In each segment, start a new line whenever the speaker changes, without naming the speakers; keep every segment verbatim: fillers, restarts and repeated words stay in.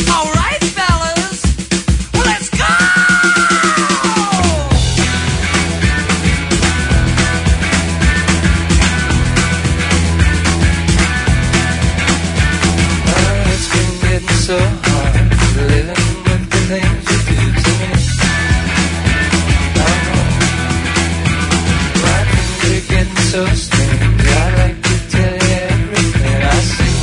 All right, fellas, let's go!
Oh, it's been getting so hard living with the things you do to me. Oh, my things are getting so strange. I'd like to tell you everything I see.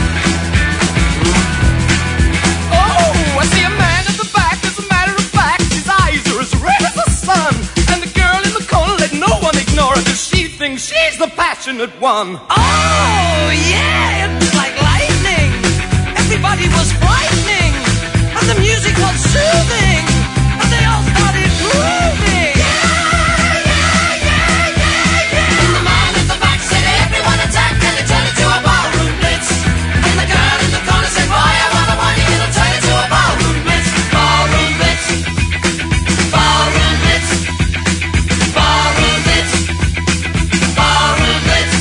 Oh, I see a man at the back. As a matter of fact, his eyes are as red as the sun. And the girl in the corner, let no one ignore her, 'cause she thinks she's the passionate one. Oh, yeah, it's like lightning. Everybody was frightening, and the music was soothing, and they all started grooving. Yeah, yeah, yeah, yeah, yeah. And the man at the back said, everyone attack, and it turned into a ballroom blitz. And the girl in the corner said, boy, I want a money, it'll turn into a ballroom blitz. Ballroom blitz. Ballroom blitz. Ballroom blitz. Ballroom blitz.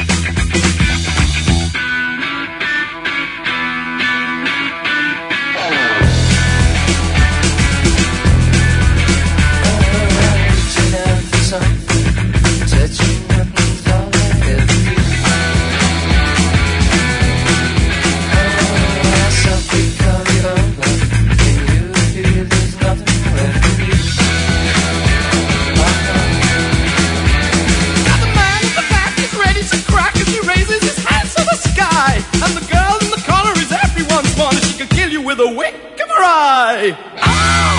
Reaching out for something, touching nothing's all I ever do. Oh, I softly call it over. Can you feel there's nothing left of you?
Now the man in the back is ready to crack as he raises his hands to the sky. And the girl in the corner is everyone's one. She could kill you with a wink of her eye. Oh,